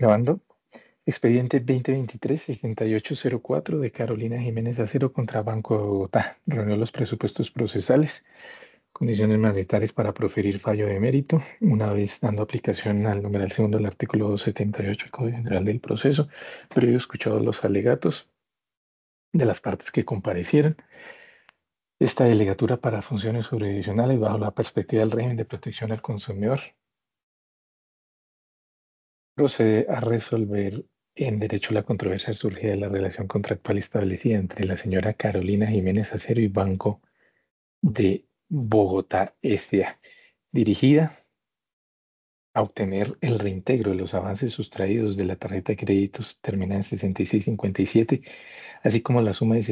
Grabando. Expediente 2023-6804 de Carolina Jiménez Acero contra Banco de Bogotá. Reunió los presupuestos procesales, condiciones mandatarias para proferir fallo de mérito, una vez dando aplicación al numeral segundo del artículo 278 del Código General del Proceso, previo escuchados los alegatos de las partes que comparecieron. Esta delegatura para funciones jurisdiccionales bajo la perspectiva del régimen de protección al consumidor procede a resolver en derecho la controversia surgida de la relación contractual establecida entre la señora Carolina Jiménez Acero y Banco de Bogotá S.A., dirigida a obtener el reintegro de los avances sustraídos de la tarjeta de créditos terminada en 6657, así como la suma de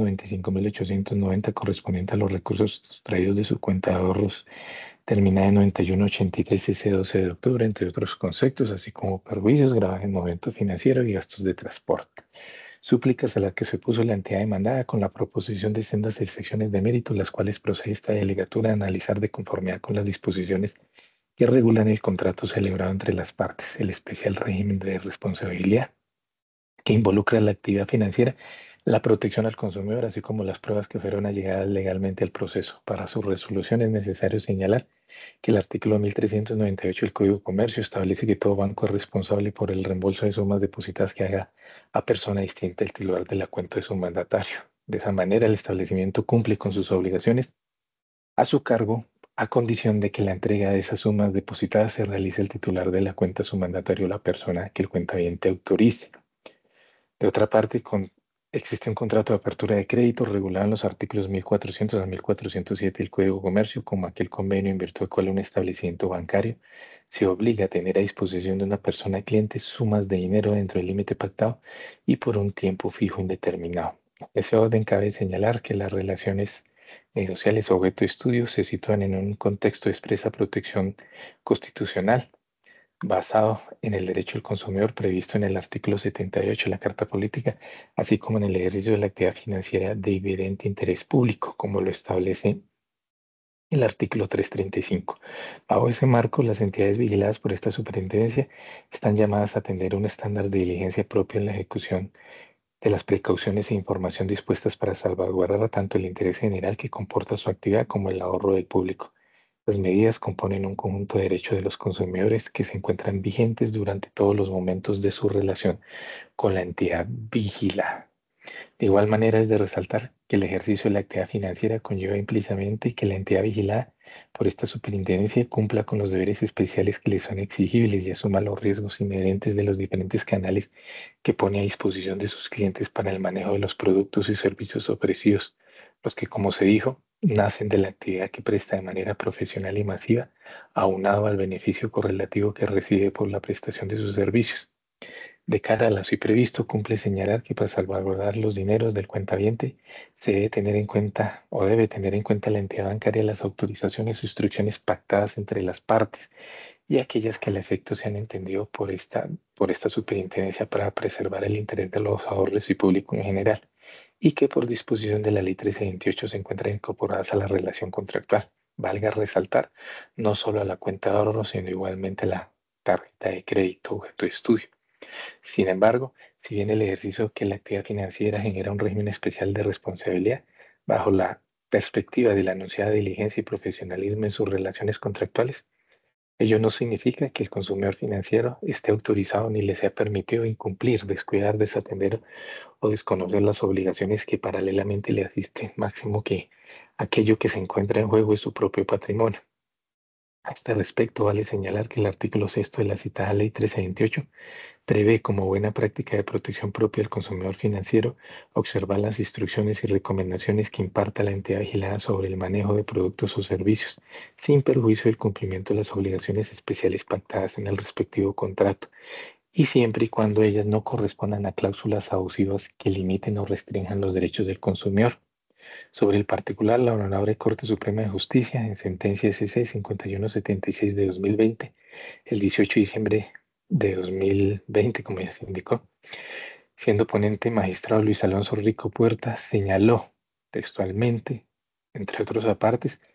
695.890 correspondiente a los recursos sustraídos de su cuenta de ahorros terminada en 9183 ese 12 de octubre, entre otros conceptos, así como perjuicios, gravamen en movimiento financiero y gastos de transporte. Súplicas a las que se opuso la entidad demandada con la proposición de sendas excepciones de mérito, las cuales procede esta delegatura a analizar de conformidad con las disposiciones que regulan el contrato celebrado entre las partes, el especial régimen de responsabilidad que involucra la actividad financiera, la protección al consumidor, así como las pruebas que fueron allegadas legalmente al proceso. Para su resolución es necesario señalar que el artículo 1398 del Código de Comercio establece que todo banco es responsable por el reembolso de sumas depositadas que haga a persona distinta el titular de la cuenta de su mandatario. De esa manera, el establecimiento cumple con sus obligaciones a su cargo a condición de que la entrega de esas sumas depositadas se realice el titular de la cuenta, su mandatario o la persona que el cuentaviente autorice. De otra parte, existe un contrato de apertura de crédito regulado en los artículos 1400 a 1407 del Código de Comercio, como aquel convenio en virtud del cual un establecimiento bancario se obliga a tener a disposición de una persona cliente sumas de dinero dentro del límite pactado y por un tiempo fijo indeterminado. Ese orden cabe señalar que las relaciones negociales objeto de estudio se sitúan en un contexto de expresa protección constitucional basado en el derecho del consumidor previsto en el artículo 78 de la Carta Política, así como en el ejercicio de la actividad financiera de evidente interés público, como lo establece el artículo 335. Bajo ese marco, las entidades vigiladas por esta superintendencia están llamadas a atender un estándar de diligencia propio en la ejecución de las precauciones e información dispuestas para salvaguardar tanto el interés general que comporta su actividad como el ahorro del público. Las medidas componen un conjunto de derechos de los consumidores que se encuentran vigentes durante todos los momentos de su relación con la entidad vigilada. De igual manera es de resaltar que el ejercicio de la actividad financiera conlleva implícitamente que la entidad vigilada por esta superintendencia cumpla con los deberes especiales que le son exigibles y asuma los riesgos inherentes de los diferentes canales que pone a disposición de sus clientes para el manejo de los productos y servicios ofrecidos, los que, como se dijo, nacen de la actividad que presta de manera profesional y masiva, aunado al beneficio correlativo que recibe por la prestación de sus servicios. De cara a lo así previsto, cumple señalar que para salvaguardar los dineros del cuentaviente se debe tener en cuenta o debe tener en cuenta la entidad bancaria las autorizaciones o instrucciones pactadas entre las partes y aquellas que al efecto se han entendido por esta superintendencia para preservar el interés de los ahorros y público en general, y que por disposición de la Ley 1328 se encuentran incorporadas a la relación contractual. Valga resaltar, no solo a la cuenta de ahorros, sino igualmente a la tarjeta de crédito objeto de estudio. Sin embargo, si bien el ejercicio que la actividad financiera genera un régimen especial de responsabilidad, bajo la perspectiva de la anunciada diligencia y profesionalismo en sus relaciones contractuales, ello no significa que el consumidor financiero esté autorizado ni le sea permitido incumplir, descuidar, desatender o desconocer las obligaciones que paralelamente le asisten, máximo que aquello que se encuentra en juego es su propio patrimonio. A este respecto, vale señalar que el artículo sexto de la citada Ley 1328 prevé como buena práctica de protección propia del consumidor financiero observar las instrucciones y recomendaciones que imparta la entidad vigilada sobre el manejo de productos o servicios, sin perjuicio del cumplimiento de las obligaciones especiales pactadas en el respectivo contrato, y siempre y cuando ellas no correspondan a cláusulas abusivas que limiten o restrinjan los derechos del consumidor. Sobre el particular, la Honorable Corte Suprema de Justicia, en sentencia SC 5176 de 2020, el 18 de diciembre de 2020, como ya se indicó, siendo ponente magistrado Luis Alonso Rico Puerta, señaló textualmente, entre otros apartes,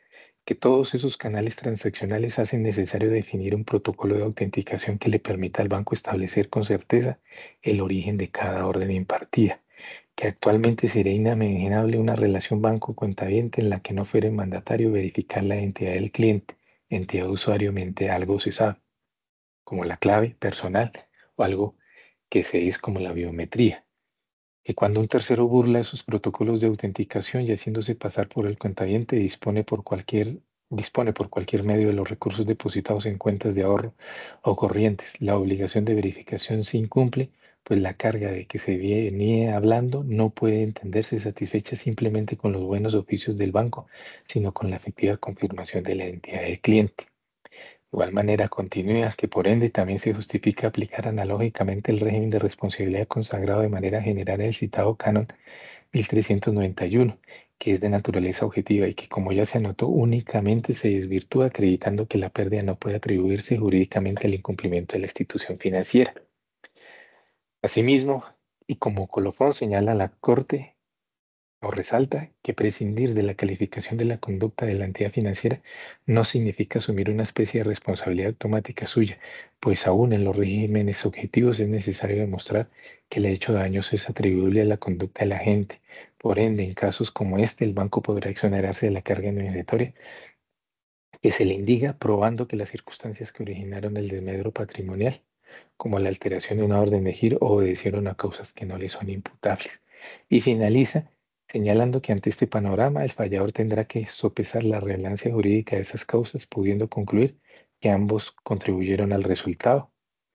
que todos esos canales transaccionales hacen necesario definir un protocolo de autenticación que le permita al banco establecer con certeza el origen de cada orden impartida, que actualmente sería inimaginable una relación banco-cuentaviente en la que no fuera mandatario verificar la identidad del cliente, entidad usuario mediante algo se sabe, como la clave personal o algo que se es como la biometría. Y cuando un tercero burla esos protocolos de autenticación y haciéndose pasar por el cuentaviente, dispone por cualquier medio de los recursos depositados en cuentas de ahorro o corrientes, la obligación de verificación se incumple, pues la carga de que se viene hablando no puede entenderse satisfecha simplemente con los buenos oficios del banco, sino con la efectiva confirmación de la identidad del cliente. De igual manera, continúa que por ende también se justifica aplicar analógicamente el régimen de responsabilidad consagrado de manera general en el citado Canon 1391, que es de naturaleza objetiva y que, como ya se anotó, únicamente se desvirtúa acreditando que la pérdida no puede atribuirse jurídicamente al incumplimiento de la institución financiera. Asimismo, y como colofón señala la Corte, o resalta que prescindir de la calificación de la conducta de la entidad financiera no significa asumir una especie de responsabilidad automática suya, pues aún en los regímenes objetivos es necesario demostrar que el hecho dañoso es atribuible a la conducta del agente. Por ende, en casos como este, el banco podrá exonerarse de la carga indemnizatoria que se le indica probando que las circunstancias que originaron el desmedro patrimonial, como la alteración de una orden de giro, obedecieron a causas que no le son imputables. Y finaliza señalando que ante este panorama el fallador tendrá que sopesar la relevancia jurídica de esas causas, pudiendo concluir que ambos contribuyeron al resultado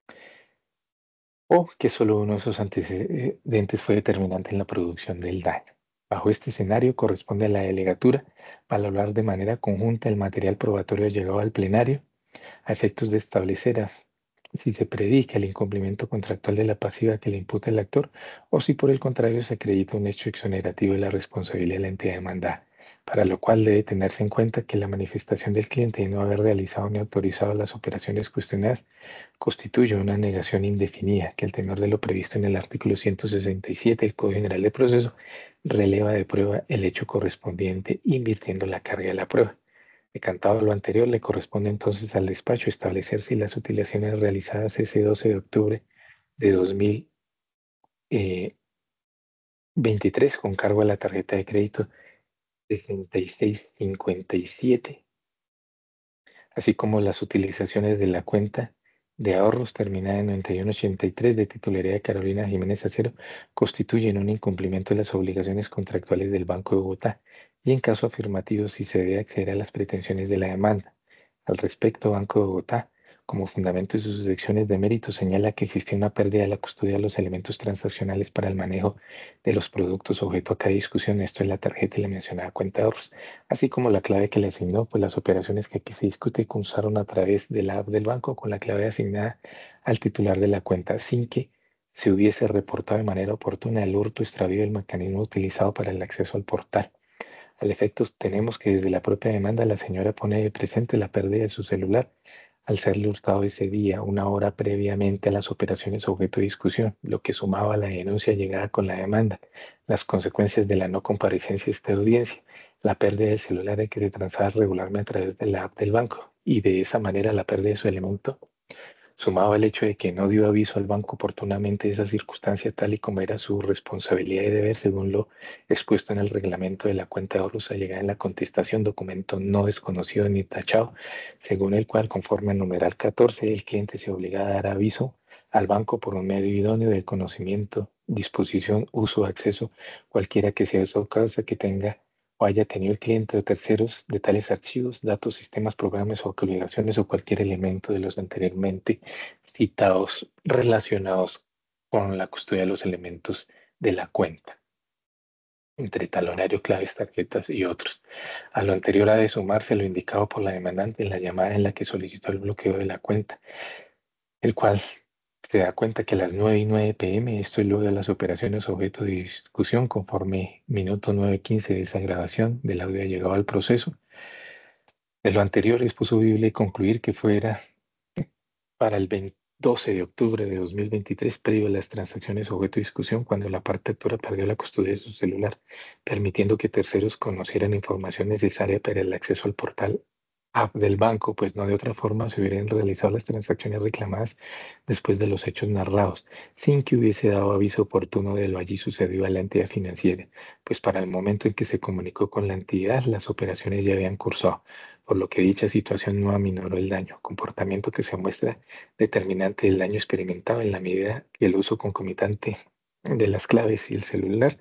o que solo uno de esos antecedentes fue determinante en la producción del daño. Bajo este escenario corresponde a la delegatura valorar de manera conjunta el material probatorio llegado al plenario a efectos de establecer si se predica el incumplimiento contractual de la pasiva que le imputa el actor o si por el contrario se acredita un hecho exonerativo de la responsabilidad de la entidad demandada, para lo cual debe tenerse en cuenta que la manifestación del cliente de no haber realizado ni autorizado las operaciones cuestionadas constituye una negación indefinida que al tenor de lo previsto en el artículo 167 del Código General de Proceso releva de prueba el hecho correspondiente invirtiendo la carga de la prueba. Decantado lo anterior, le corresponde entonces al despacho establecer si las utilizaciones realizadas ese 12 de octubre de 2023 con cargo a la tarjeta de crédito 6657, así como las utilizaciones de la cuenta de ahorros terminada en 9183 de titularidad de Carolina Jiménez Acero, constituyen un incumplimiento de las obligaciones contractuales del Banco de Bogotá y en caso afirmativo si se debe acceder a las pretensiones de la demanda. Al respecto, Banco de Bogotá, como fundamento de sus secciones de mérito, señala que existía una pérdida de la custodia de los elementos transaccionales para el manejo de los productos objeto a cada discusión, esto es la tarjeta y la mencionada cuenta de ahorros, así como la clave que le asignó, pues las operaciones que aquí se discute cursaron a través de la app del banco con la clave asignada al titular de la cuenta, sin que se hubiese reportado de manera oportuna el hurto, extravío del mecanismo utilizado para el acceso al portal. Al efecto, tenemos que desde la propia demanda la señora pone de presente la pérdida de su celular al serle hurtado ese día, una hora previamente a las operaciones objeto de discusión, lo que sumaba a la denuncia llegada con la demanda, las consecuencias de la no comparecencia de esta audiencia, la pérdida del celular que se transaba regularmente a través de la app del banco y de esa manera la pérdida de su elemento sumado al hecho de que no dio aviso al banco oportunamente de esa circunstancia tal y como era su responsabilidad y deber según lo expuesto en el reglamento de la cuenta de ahorros allegada en la contestación, documento no desconocido ni tachado, según el cual, conforme al numeral 14, el cliente se obliga a dar aviso al banco por un medio idóneo del conocimiento, disposición, uso, acceso, cualquiera que sea su causa que tenga o haya tenido el cliente o terceros de tales archivos, datos, sistemas, programas o obligaciones o cualquier elemento de los anteriormente citados relacionados con la custodia de los elementos de la cuenta, entre talonario, claves, tarjetas y otros. A lo anterior ha de sumarse lo indicado por la demandante en la llamada en la que solicitó el bloqueo de la cuenta, el cual se da cuenta que a las 9:09 p.m., esto es luego de las operaciones objeto de discusión, conforme minuto 9:15 de esa grabación del audio ha llegado al proceso. De lo anterior es posible concluir que fuera para el 12 de octubre de 2023, previo a las transacciones objeto de discusión, cuando la parte actora perdió la custodia de su celular, permitiendo que terceros conocieran información necesaria para el acceso al portal app del banco, pues no de otra forma se hubieran realizado las transacciones reclamadas después de los hechos narrados, sin que hubiese dado aviso oportuno de lo allí sucedido a la entidad financiera, pues para el momento en que se comunicó con la entidad, las operaciones ya habían cursado, por lo que dicha situación no aminoró el daño, comportamiento que se muestra determinante del daño experimentado en la medida que el uso concomitante de las claves y el celular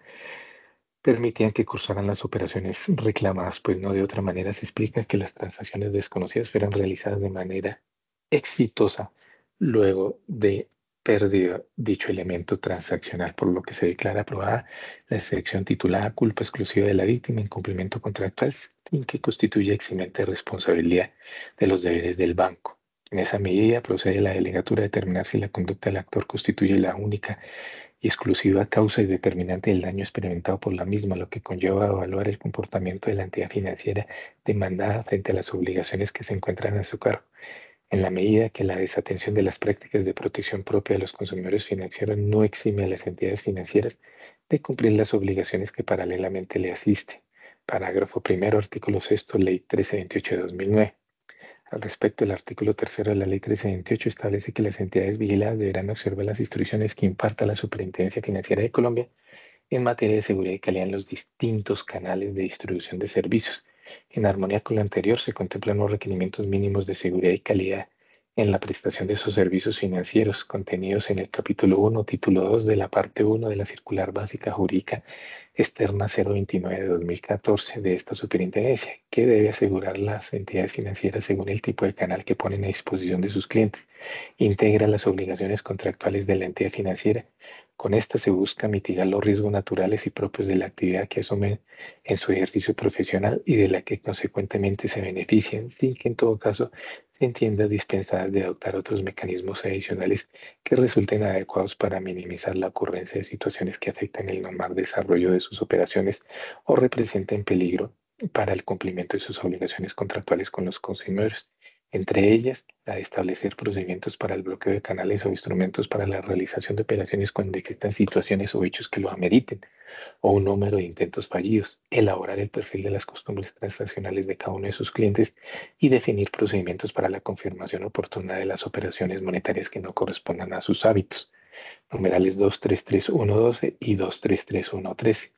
permitían que cursaran las operaciones reclamadas, pues no de otra manera se explica que las transacciones desconocidas fueran realizadas de manera exitosa luego de perdido dicho elemento transaccional, por lo que se declara aprobada la excepción titulada culpa exclusiva de la víctima en cumplimiento contractual sin que constituya eximente de responsabilidad de los deberes del banco. En esa medida procede la delegatura a determinar si la conducta del actor constituye la única y exclusiva causa y determinante del daño experimentado por la misma, lo que conlleva a evaluar el comportamiento de la entidad financiera demandada frente a las obligaciones que se encuentran a su cargo. En la medida que la desatención de las prácticas de protección propia de los consumidores financieros no exime a las entidades financieras de cumplir las obligaciones que paralelamente le asisten. Parágrafo primero, artículo sexto, Ley 1328 de 2009. Al respecto, el artículo tercero de la Ley 1328 establece que las entidades vigiladas deberán observar las instrucciones que imparta la Superintendencia Financiera de Colombia en materia de seguridad y calidad en los distintos canales de distribución de servicios. En armonía con lo anterior, se contemplan los requerimientos mínimos de seguridad y calidad en la prestación de esos servicios financieros contenidos en el capítulo 1, título 2 de la parte 1 de la Circular Básica Jurídica Externa 029 de 2014 de esta superintendencia, que debe asegurar las entidades financieras según el tipo de canal que ponen a disposición de sus clientes. Integra las obligaciones contractuales de la entidad financiera. Con esta se busca mitigar los riesgos naturales y propios de la actividad que asumen en su ejercicio profesional y de la que consecuentemente se benefician, sin que en todo caso se entienda dispensadas de adoptar otros mecanismos adicionales que resulten adecuados para minimizar la ocurrencia de situaciones que afectan el normal desarrollo de sus operaciones o representen peligro para el cumplimiento de sus obligaciones contractuales con los consumidores, entre ellas la de establecer procedimientos para el bloqueo de canales o instrumentos para la realización de operaciones cuando detectan situaciones o hechos que lo ameriten, o un número de intentos fallidos, elaborar el perfil de las costumbres transaccionales de cada uno de sus clientes y definir procedimientos para la confirmación oportuna de las operaciones monetarias que no correspondan a sus hábitos. Numerales 233112 y 233113.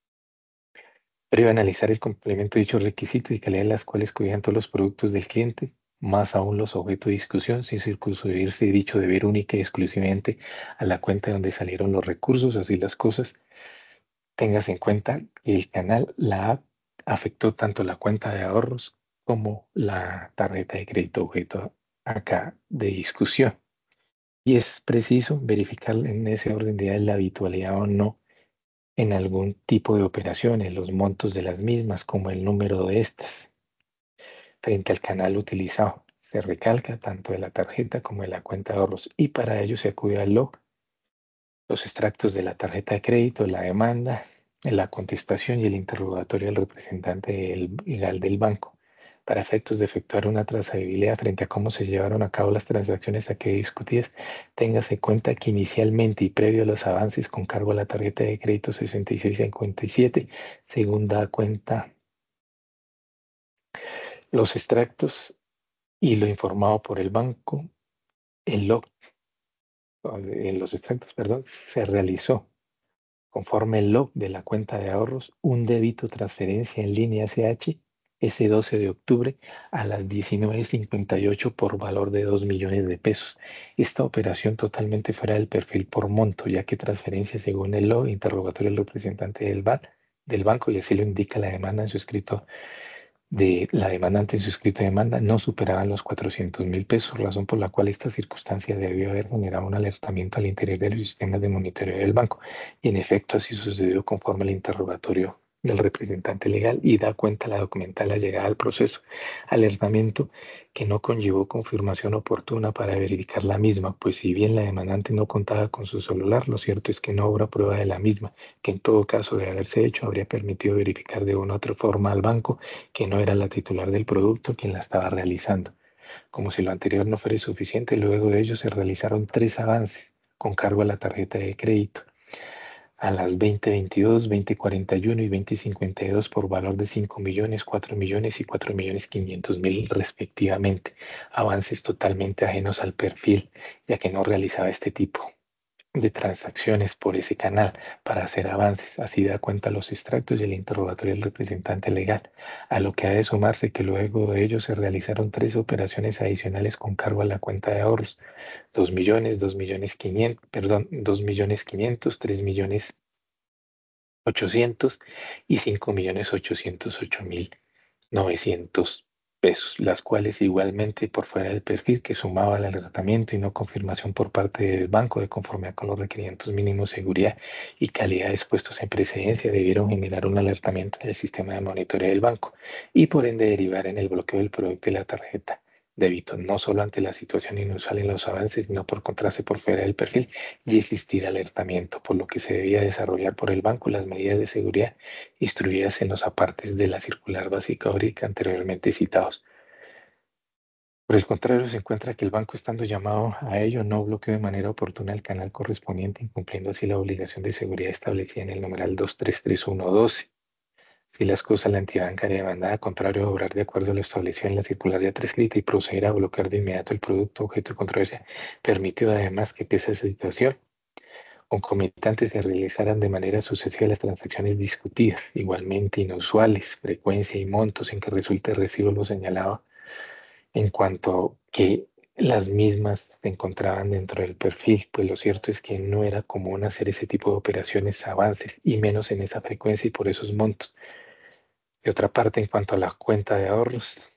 Previo a analizar el complemento de dichos requisitos y calidad de las cuales cubrían todos los productos del cliente, más aún los objetos de discusión, sin circunscribirse dicho deber única y exclusivamente a la cuenta de donde salieron los recursos, así las cosas. Tengas en cuenta que el canal, la app, afectó tanto la cuenta de ahorros como la tarjeta de crédito objeto acá de discusión. Y es preciso verificar en ese orden de ideas la habitualidad o no en algún tipo de operaciones, los montos de las mismas, como el número de estas, frente al canal utilizado. Se recalca tanto de la tarjeta como de la cuenta de ahorros y para ello se acude al log, los extractos de la tarjeta de crédito, la demanda, la contestación y el interrogatorio del representante legal del banco, para efectos de efectuar una trazabilidad frente a cómo se llevaron a cabo las transacciones aquí discutidas. Téngase en cuenta que inicialmente y previo a los avances con cargo a la tarjeta de crédito 6657, según da cuenta los extractos y lo informado por el banco, el log en los extractos, perdón, se realizó conforme el log de la cuenta de ahorros, un débito transferencia en línea SH ese 12 de octubre a las 19:58 por valor de 2 millones de pesos. Esta operación totalmente fuera del perfil por monto, ya que transferencia según el log, interrogatorio del representante del banco y así lo indica la demanda en su escrito de la demandante en su escrito de demanda no superaban los 400.000 pesos, razón por la cual esta circunstancia debió haber generado un alertamiento al interior de los sistemas de monitoreo del banco. Y en efecto así sucedió conforme al interrogatorio del representante legal y da cuenta la documental la llegada al proceso. Alertamiento que no conllevó confirmación oportuna para verificar la misma, pues si bien la demandante no contaba con su celular, lo cierto es que no habrá prueba de la misma, que en todo caso de haberse hecho habría permitido verificar de una u otra forma al banco que no era la titular del producto quien la estaba realizando. Como si lo anterior no fuera suficiente, luego de ello se realizaron tres avances con cargo a la tarjeta de crédito a las 20:22, 20:41 y 20:52 por valor de 5 millones, 4 millones y 4.500.000 respectivamente. Avances totalmente ajenos al perfil, ya que no realizaba este tipo de transacciones por ese canal para hacer avances. Así da cuenta los extractos y el interrogatorio del representante legal, a lo que ha de sumarse que luego de ello se realizaron tres operaciones adicionales con cargo a la cuenta de ahorros, 2 millones, 2.500.000, perdón, 2.500.000, 3.800.000 y 5.808.900 pesos, las cuales igualmente por fuera del perfil que sumaba al alertamiento y no confirmación por parte del banco de conformidad con los requerimientos mínimos de seguridad y calidad expuestos en precedencia debieron generar un alertamiento en el sistema de monitoreo del banco y por ende derivar en el bloqueo del producto y la tarjeta débito, no solo ante la situación inusual en los avances, sino por contraste por fuera del perfil y existir alertamiento, por lo que se debía desarrollar por el banco las medidas de seguridad instruidas en los apartes de la circular básica órica anteriormente citados. Por el contrario, se encuentra que el banco, estando llamado a ello, no bloqueó de manera oportuna el canal correspondiente, incumpliendo así la obligación de seguridad establecida en el numeral 233112. Si las cosas, la entidad bancaria demandada, contrario a obrar de acuerdo a lo establecido en la circular ya prescrita y proceder a bloquear de inmediato el producto objeto de controversia, permitió además que pese a esa situación, concomitantes se realizaran de manera sucesiva las transacciones discutidas, igualmente inusuales, frecuencia y montos en que resulte recibo lo señalado, en cuanto que las mismas se encontraban dentro del perfil, pues lo cierto es que no era común hacer ese tipo de operaciones, avances, y menos en esa frecuencia y por esos montos. De otra parte, en cuanto a la cuenta de ahorros,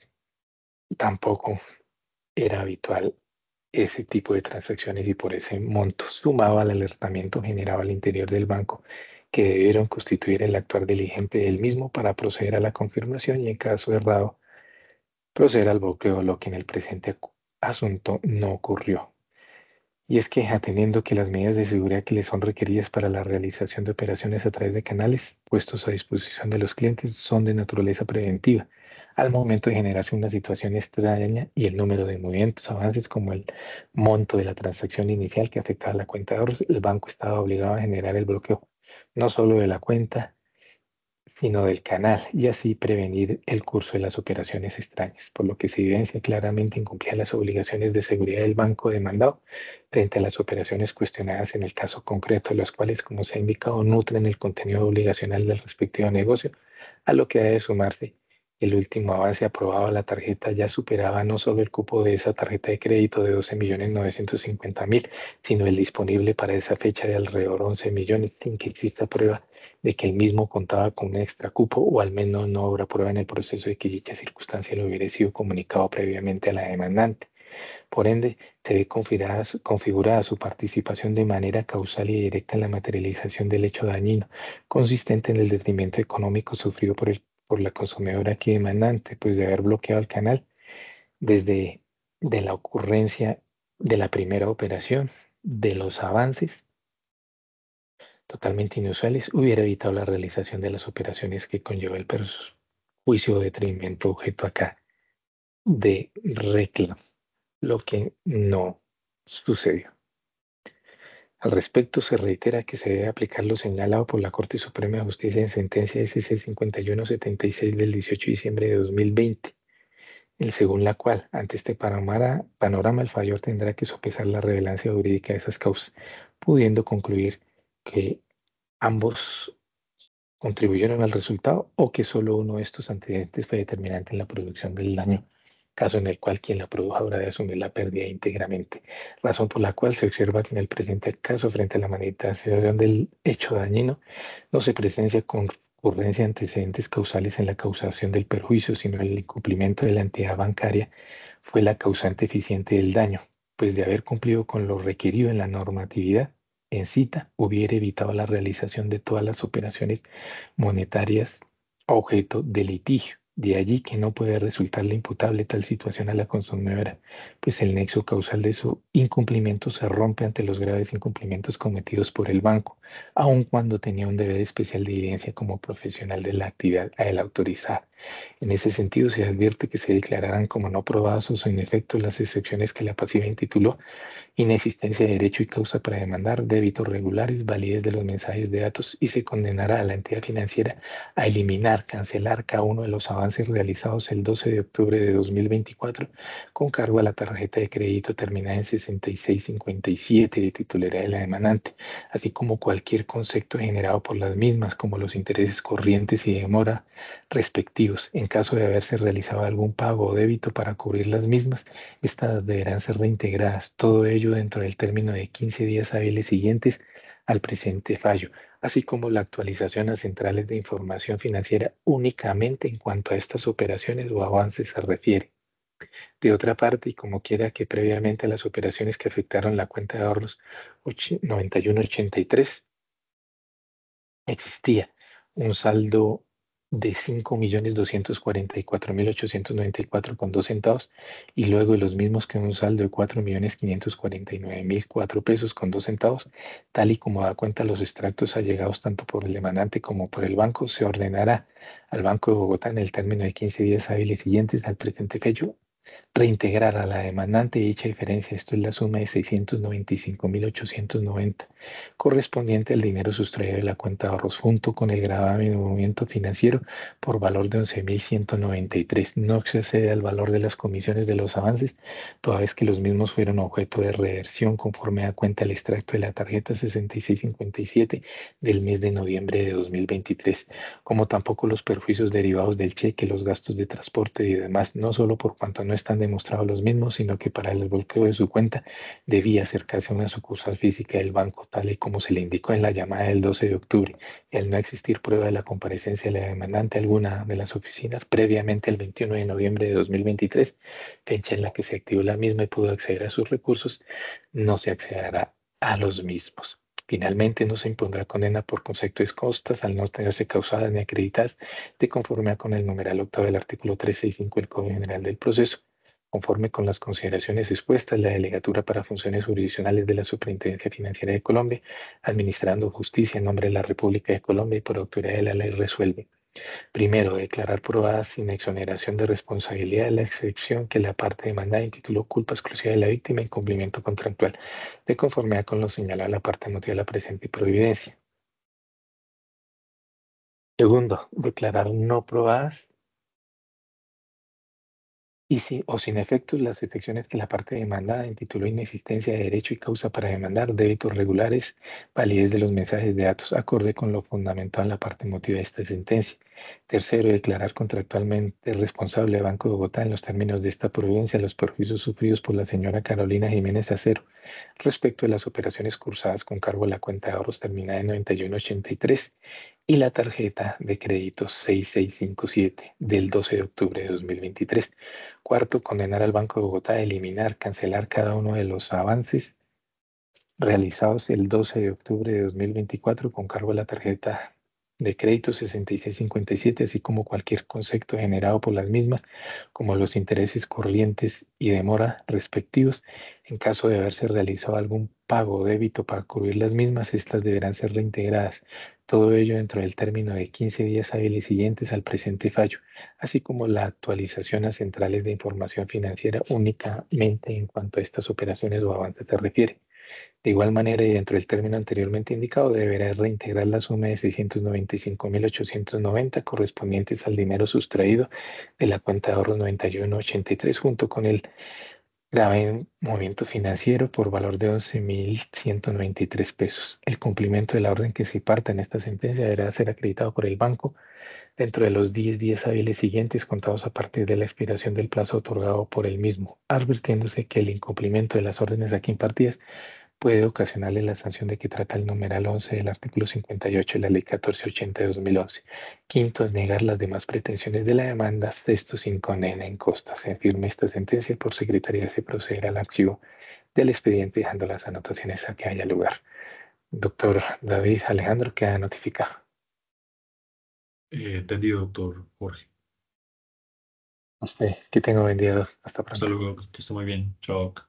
tampoco era habitual ese tipo de transacciones y por ese monto, sumado al alertamiento generado al interior del banco, que debieron constituir el actuar diligente del mismo para proceder a la confirmación y en caso errado, proceder al bloqueo, lo que en el presente asunto no ocurrió. Y es que atendiendo que las medidas de seguridad que les son requeridas para la realización de operaciones a través de canales puestos a disposición de los clientes son de naturaleza preventiva, al momento de generarse una situación extraña y el número de movimientos avances como el monto de la transacción inicial que afectaba a la cuenta de ahorros, el banco estaba obligado a generar el bloqueo, no solo de la cuenta, sino del canal, y así prevenir el curso de las operaciones extrañas, por lo que se evidencia claramente incumplía las obligaciones de seguridad del banco demandado frente a las operaciones cuestionadas en el caso concreto, las cuales, como se ha indicado, nutren el contenido obligacional del respectivo negocio, a lo que debe sumarse el último avance aprobado a la tarjeta ya superaba no solo el cupo de esa tarjeta de crédito de 12.950.000, sino el disponible para esa fecha de alrededor 11 millones, sin que exista prueba de que el mismo contaba con un extra cupo o al menos no habrá prueba en el proceso de que dicha circunstancia le hubiera sido comunicado previamente a la demandante. Por ende, se ve configurada su participación de manera causal y directa en la materialización del hecho dañino, consistente en el detrimento económico sufrido por la consumidora aquí demandante, pues de haber bloqueado el canal desde de la ocurrencia de la primera operación, de los avances totalmente inusuales, hubiera evitado la realización de las operaciones que conlleva el perjuicio o detrimento objeto acá de reclamo, lo que no sucedió. Al respecto, se reitera que se debe aplicar lo señalado por la Corte Suprema de Justicia en sentencia SC 5176 del 18 de diciembre de 2020, según la cual, ante este panorama, el fallo tendrá que sopesar la relevancia jurídica de esas causas, pudiendo concluir que ambos contribuyeron al resultado o que solo uno de estos antecedentes fue determinante en la producción del daño, caso en el cual quien la produjo habrá de asumir la pérdida íntegramente, razón por la cual se observa que en el presente caso, frente a la manifestación del hecho dañino, no se presencia concurrencia de antecedentes causales en la causación del perjuicio, sino el incumplimiento de la entidad bancaria fue la causante eficiente del daño, pues de haber cumplido con lo requerido en la normatividad en cita, hubiera evitado la realización de todas las operaciones monetarias objeto de litigio. De allí que no puede resultarle imputable tal situación a la consumidora, pues el nexo causal de su incumplimiento se rompe ante los graves incumplimientos cometidos por el banco, aun cuando tenía un deber especial de evidencia como profesional de la actividad a él autorizar. En ese sentido, se advierte que se declararán como no probadas o sin efecto las excepciones que la pasiva intituló: inexistencia de derecho y causa para demandar, débitos regulares, validez de los mensajes de datos, y se condenará a la entidad financiera a eliminar, cancelar cada uno de los avances realizados el 12 de octubre de 2024 con cargo a la tarjeta de crédito terminada en 6657 de titularidad de la demandante, así como cualquier concepto generado por las mismas, como los intereses corrientes y demora respectivos. En caso de haberse realizado algún pago o débito para cubrir las mismas, estas deberán ser reintegradas, todo ello dentro del término de 15 días hábiles siguientes al presente fallo, así como la actualización a centrales de información financiera únicamente en cuanto a estas operaciones o avances se refiere. De otra parte, y como quiera que previamente a las operaciones que afectaron la cuenta de ahorros 9183 existía un saldo de 5.244.894,2 centavos, y luego de los mismos que un saldo de 4.549.004 pesos con 2 centavos, tal y como da cuenta los extractos allegados tanto por el demandante como por el banco. Se ordenará al Banco de Bogotá, en el término de 15 días hábiles siguientes al presente fallo, reintegrar a la demandante dicha diferencia, esto es la suma de 695.890, correspondiente al dinero sustraído de la cuenta de ahorros, junto con el gravamen de movimiento financiero por valor de 11.193. No excede al valor de las comisiones de los avances, toda vez que los mismos fueron objeto de reversión conforme a cuenta el extracto de la tarjeta 6657 del mes de noviembre de 2023, como tampoco los perjuicios derivados del cheque, los gastos de transporte y demás, no solo por cuanto no están demostrados los mismos, sino que para el desbloqueo de su cuenta debía acercarse a una sucursal física del banco, tal y como se le indicó en la llamada del 12 de octubre, y al no existir prueba de la comparecencia de la demandante a alguna de las oficinas previamente el 21 de noviembre de 2023, fecha en la que se activó la misma y pudo acceder a sus recursos, no se accederá a los mismos. Finalmente, no se impondrá condena por concepto de costas al no tenerse causadas ni acreditadas de conformidad con el numeral octavo del artículo 365 del Código General del Proceso. Conforme con las consideraciones expuestas, la Delegatura para Funciones Jurisdiccionales de la Superintendencia Financiera de Colombia, administrando justicia en nombre de la República de Colombia y por autoridad de la ley, resuelve: primero, declarar probada sin exoneración de responsabilidad la excepción que la parte demandada intituló culpa exclusiva de la víctima en cumplimiento contractual, de conformidad con lo señalado en la parte motiva de la presente providencia. Segundo, declarar no probadas y o sin efectos las excepciones que la parte demandada intituló inexistencia de derecho y causa para demandar, débitos regulares, validez de los mensajes de datos acorde con lo fundamentado en la parte motiva de esta sentencia. Tercero, declarar contractualmente responsable al Banco de Bogotá en los términos de esta providencia los perjuicios sufridos por la señora Carolina Jiménez Acero respecto de las operaciones cursadas con cargo a la cuenta de ahorros terminada en 9183 y la tarjeta de crédito 6657 del 12 de octubre de 2023. Cuarto, condenar al Banco de Bogotá a eliminar, cancelar cada uno de los avances realizados el 12 de octubre de 2024 con cargo a la tarjeta de crédito 6657, así como cualquier concepto generado por las mismas, como los intereses corrientes y demora respectivos. En caso de haberse realizado algún pago o débito para cubrir las mismas, estas deberán ser reintegradas. Todo ello dentro del término de 15 días hábiles siguientes al presente fallo, así como la actualización a centrales de información financiera únicamente en cuanto a estas operaciones o avances se refiere. De igual manera, y dentro del término anteriormente indicado, deberá reintegrar la suma de 695.890 correspondientes al dinero sustraído de la cuenta de ahorros 9183 junto con el grave movimiento financiero por valor de 11.193 pesos. El cumplimiento de la orden que se parta en esta sentencia deberá ser acreditado por el banco dentro de los 10 días hábiles siguientes contados a partir de la expiración del plazo otorgado por el mismo, advirtiéndose que el incumplimiento de las órdenes aquí impartidas puede ocasionarle la sanción de que trata el numeral 11 del artículo 58 de la Ley 1480 de 2011. Quinto, negar las demás pretensiones de la demanda, esto sin condena en costa. Se firme esta sentencia por secretaría, se procederá al archivo del expediente dejando las anotaciones a que haya lugar. Doctor David Alejandro, queda notificado. Entendido, doctor Jorge. A usted, que tenga buen día. Hasta Hasta pronto. luego, que esté muy bien. Chao.